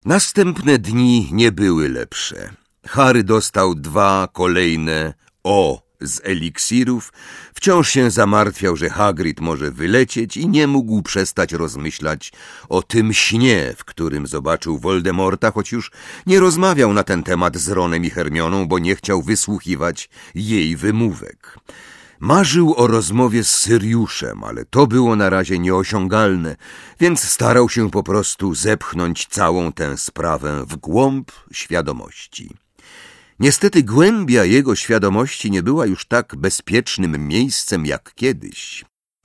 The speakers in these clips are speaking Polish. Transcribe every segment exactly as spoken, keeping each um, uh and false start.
Następne dni nie były lepsze. Harry dostał dwa kolejne O z eliksirów, wciąż się zamartwiał, że Hagrid może wylecieć i nie mógł przestać rozmyślać o tym śnie, w którym zobaczył Voldemorta, choć już nie rozmawiał na ten temat z Ronem i Hermioną, bo nie chciał wysłuchiwać jej wymówek. Marzył o rozmowie z Syriuszem, ale to było na razie nieosiągalne, więc starał się po prostu zepchnąć całą tę sprawę w głąb świadomości. Niestety głębia jego świadomości nie była już tak bezpiecznym miejscem jak kiedyś.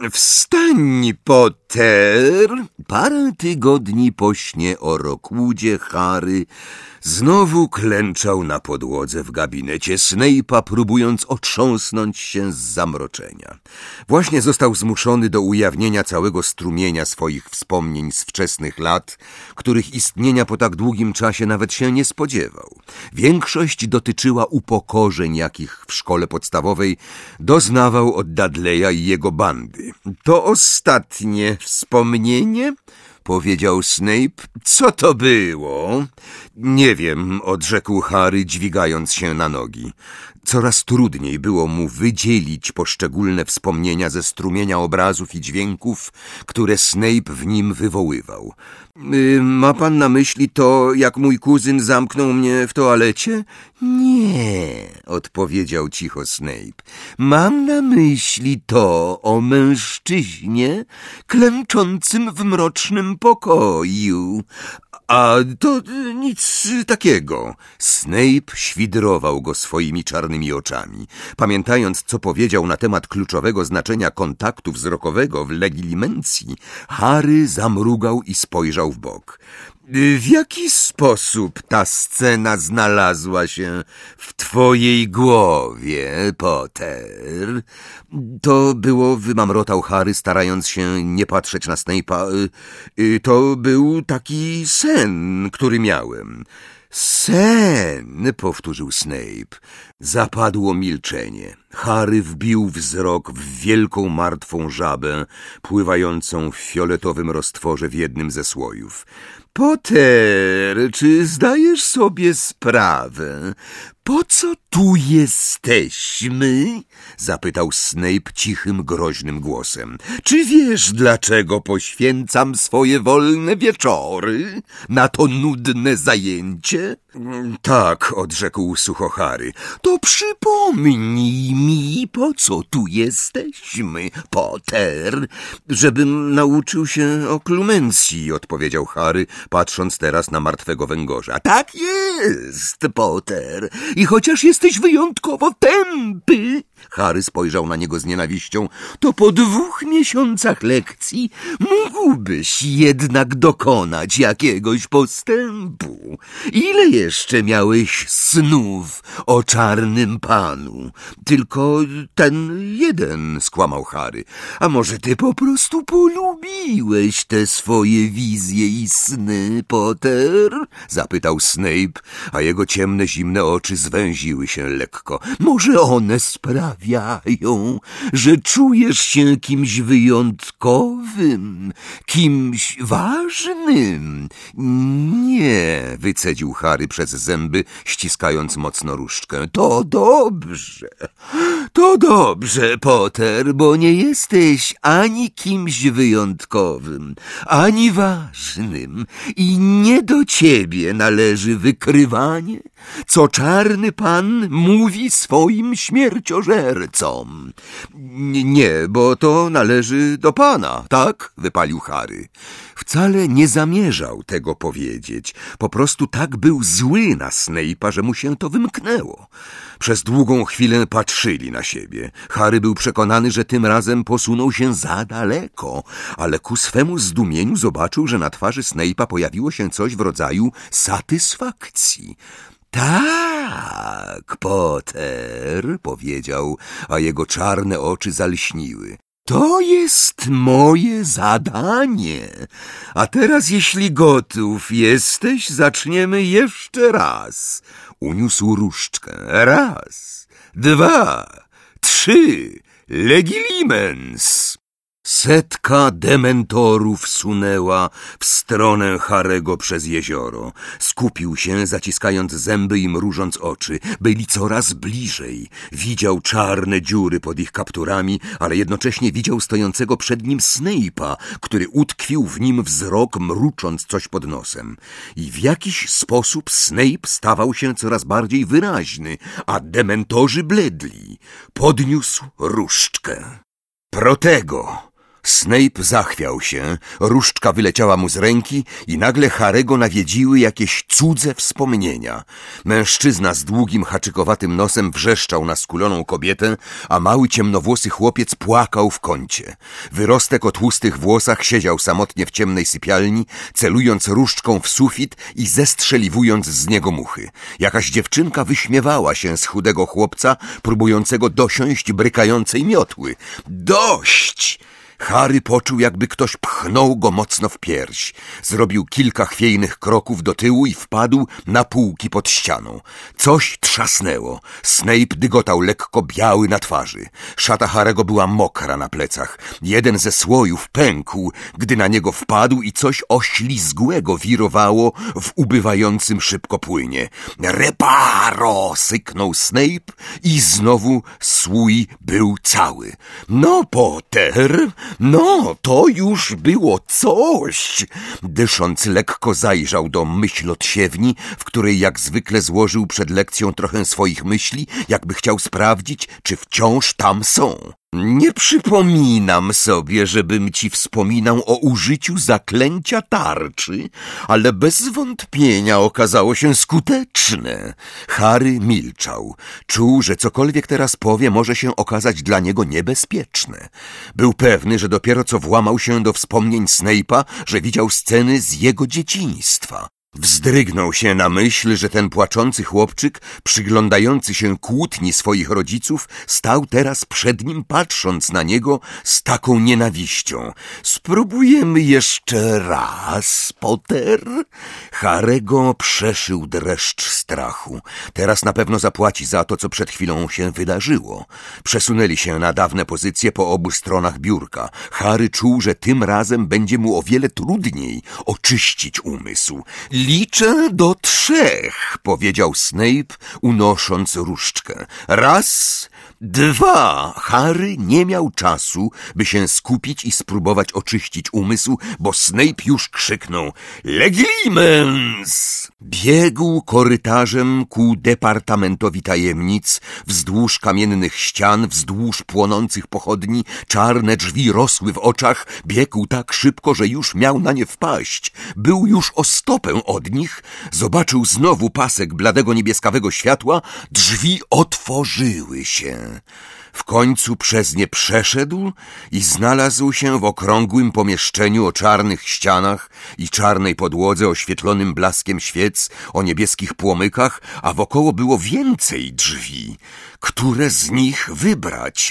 Wstań, Potter! Parę tygodni po śnie o Rockwood'zie Harry znowu klęczał na podłodze w gabinecie Snape'a, próbując otrząsnąć się z zamroczenia. Właśnie został zmuszony do ujawnienia całego strumienia swoich wspomnień z wczesnych lat, których istnienia po tak długim czasie nawet się nie spodziewał. Większość dotyczyła upokorzeń, jakich w szkole podstawowej doznawał od Dudleya i jego bandy. To ostatnie wspomnienie? Powiedział Snape. Co to było? Nie wiem, odrzekł Harry, dźwigając się na nogi. Coraz trudniej było mu wydzielić poszczególne wspomnienia ze strumienia obrazów i dźwięków, które Snape w nim wywoływał. Yy, ma pan na myśli to, jak mój kuzyn zamknął mnie w toalecie? Nie, odpowiedział cicho Snape. Mam na myśli to o mężczyźnie klęczącym w mrocznym pokoju. A to nic takiego. Snape świdrował go swoimi czarnymi oczami. Pamiętając, co powiedział na temat kluczowego znaczenia kontaktu wzrokowego w legilimencji, Harry zamrugał i spojrzał w bok. W jaki sposób ta scena znalazła się w twojej głowie, Potter? To było, wymamrotał Harry, starając się nie patrzeć na Snape'a. To był taki sen, który miałem. Sen, powtórzył Snape. Zapadło milczenie. Harry wbił wzrok w wielką martwą żabę, pływającą w fioletowym roztworze w jednym ze słojów. Potter, czy zdajesz sobie sprawę, po co tu jesteśmy? Zapytał Snape cichym, groźnym głosem. Czy wiesz, dlaczego poświęcam swoje wolne wieczory na to nudne zajęcie? Tak, odrzekł sucho Harry. To przypomnij mi, po co tu jesteśmy, Potter. Żebym nauczył się oklumencji, odpowiedział Harry, patrząc teraz na martwego węgorza. Tak jest, Potter. I chociaż jesteś wyjątkowo tępy, Harry spojrzał na niego z nienawiścią, to po dwóch miesiącach lekcji mógłbyś jednak dokonać jakiegoś postępu. Ile jeszcze miałeś snów o czarnym panu? Tylko ten jeden, skłamał Harry. A może ty po prostu polubiłeś te swoje wizje i sny, Potter? Zapytał Snape, a jego ciemne, zimne oczy zwęziły się lekko. Może one sprawiają, że czujesz się kimś wyjątkowym, kimś ważnym? Nie, wycedził Harry przez zęby, ściskając mocno różdżkę. To dobrze, to dobrze, Potter, bo nie jesteś ani kimś wyjątkowym, ani ważnym i nie do ciebie należy wykrywanie, co czarny pan mówi swoim śmierciożercom. Nie, bo to należy do pana, tak? Wypalił Harry. Wcale nie zamierzał tego powiedzieć. Po prostu tak był zły na Snape'a, że mu się to wymknęło. Przez długą chwilę patrzyli na siebie. Harry był przekonany, że tym razem posunął się za daleko, ale ku swemu zdumieniu zobaczył, że na twarzy Snape'a pojawiło się coś w rodzaju satysfakcji. Tak, Potter, powiedział, a jego czarne oczy zalśniły. To jest moje zadanie. A teraz, jeśli gotów jesteś, zaczniemy jeszcze raz. Uniósł różdżkę. Raz, dwa, trzy. Legilimens. Setka dementorów sunęła w stronę Harego przez jezioro. Skupił się, zaciskając zęby i mrużąc oczy. Byli coraz bliżej. Widział czarne dziury pod ich kapturami, ale jednocześnie widział stojącego przed nim Snape'a, który utkwił w nim wzrok, mrucząc coś pod nosem. I w jakiś sposób Snape stawał się coraz bardziej wyraźny, a dementorzy bledli. Podniósł różdżkę. Protego! Snape zachwiał się, różdżka wyleciała mu z ręki i nagle Harego nawiedziły jakieś cudze wspomnienia. Mężczyzna z długim, haczykowatym nosem wrzeszczał na skuloną kobietę, a mały ciemnowłosy chłopiec płakał w kącie. Wyrostek o tłustych włosach siedział samotnie w ciemnej sypialni, celując różdżką w sufit i zestrzeliwując z niego muchy. Jakaś dziewczynka wyśmiewała się z chudego chłopca, próbującego dosiąść brykającej miotły. Dość! Harry poczuł, jakby ktoś pchnął go mocno w pierś. Zrobił kilka chwiejnych kroków do tyłu i wpadł na półki pod ścianą. Coś trzasnęło. Snape dygotał lekko biały na twarzy. Szata Harego była mokra na plecach. Jeden ze słojów pękł, gdy na niego wpadł i coś oślizgłego wirowało w ubywającym szybko płynie. Reparo! Syknął Snape i znowu słój był cały. No, Potter... No, to już było coś. Dysząc lekko zajrzał do myślodsiewni, w której jak zwykle złożył przed lekcją trochę swoich myśli, jakby chciał sprawdzić, czy wciąż tam są. Nie przypominam sobie, żebym ci wspominał o użyciu zaklęcia tarczy, ale bez wątpienia okazało się skuteczne. Harry milczał. Czuł, że cokolwiek teraz powie, może się okazać dla niego niebezpieczne. Był pewny, że dopiero co włamał się do wspomnień Snape'a, że widział sceny z jego dzieciństwa. Wzdrygnął się na myśl, że ten płaczący chłopczyk, przyglądający się kłótni swoich rodziców, stał teraz przed nim, patrząc na niego z taką nienawiścią. Spróbujemy jeszcze raz, Potter? Harego przeszył dreszcz strachu. Teraz na pewno zapłaci za to, co przed chwilą się wydarzyło. Przesunęli się na dawne pozycje po obu stronach biurka. Harry czuł, że tym razem będzie mu o wiele trudniej oczyścić umysł. Liczę do trzech, powiedział Snape, unosząc różdżkę. Raz, dwa. Harry nie miał czasu, by się skupić i spróbować oczyścić umysł, bo Snape już krzyknął Leglimens! Biegł korytarzem ku Departamentowi Tajemnic, wzdłuż kamiennych ścian, wzdłuż płonących pochodni, czarne drzwi rosły w oczach, biegł tak szybko, że już miał na nie wpaść. Był już o stopę od nich, zobaczył znowu pasek bladego niebieskawego światła, drzwi otworzyły się. W końcu przez nie przeszedł i znalazł się w okrągłym pomieszczeniu o czarnych ścianach i czarnej podłodze oświetlonym blaskiem świec, o niebieskich płomykach, a wokoło było więcej drzwi. Które z nich wybrać?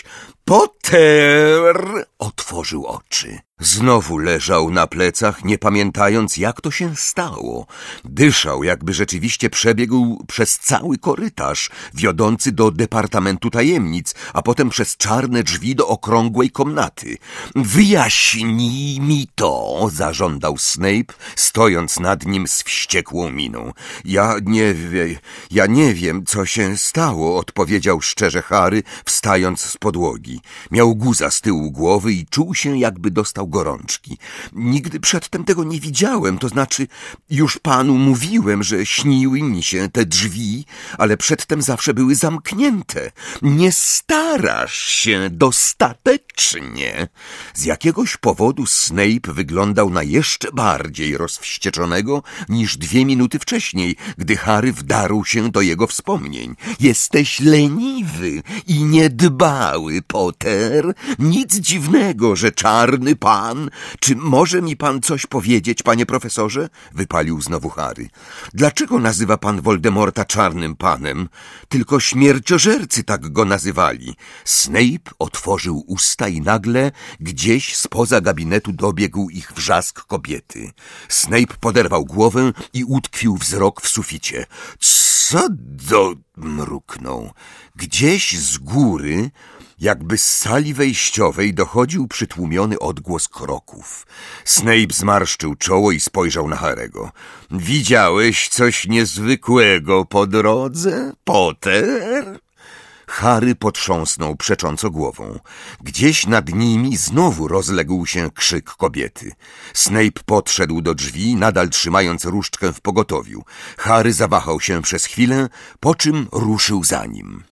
Potter! Otworzył oczy. Znowu leżał na plecach, nie pamiętając, jak to się stało. Dyszał, jakby rzeczywiście przebiegł przez cały korytarz wiodący do Departamentu Tajemnic, a potem przez czarne drzwi do okrągłej komnaty. Wyjaśnij mi to, zażądał Snape, stojąc nad nim z wściekłą miną. Ja nie wiem, ja nie wiem, co się stało, odpowiedział szczerze Harry, wstając z podłogi. Miał guza z tyłu głowy i czuł się, jakby dostał gorączki. Nigdy przedtem tego nie widziałem, to znaczy już panu mówiłem, że śniły mi się te drzwi, ale przedtem zawsze były zamknięte. Nie starasz się dostatecznie. Z jakiegoś powodu Snape wyglądał na jeszcze bardziej rozwścieczonego niż dwie minuty wcześniej, gdy Harry wdarł się do jego wspomnień. Jesteś leniwy i niedbały, Potter. Nic dziwnego, że czarny pan... Czy może mi pan coś powiedzieć, panie profesorze? Wypalił znowu Harry. Dlaczego nazywa pan Voldemorta czarnym panem? Tylko śmierciożercy tak go nazywali. Snape otworzył usta i nagle gdzieś spoza gabinetu dobiegł ich wrzask kobiety. Snape poderwał głowę i utkwił wzrok w suficie. Cii! Co do... mruknął. Gdzieś z góry, jakby z sali wejściowej, dochodził przytłumiony odgłos kroków. Snape zmarszczył czoło i spojrzał na Harry'ego. Widziałeś coś niezwykłego po drodze, Potter? Harry potrząsnął przecząco głową. Gdzieś nad nimi znowu rozległ się krzyk kobiety. Snape podszedł do drzwi, nadal trzymając różdżkę w pogotowiu. Harry zawahał się przez chwilę, po czym ruszył za nim.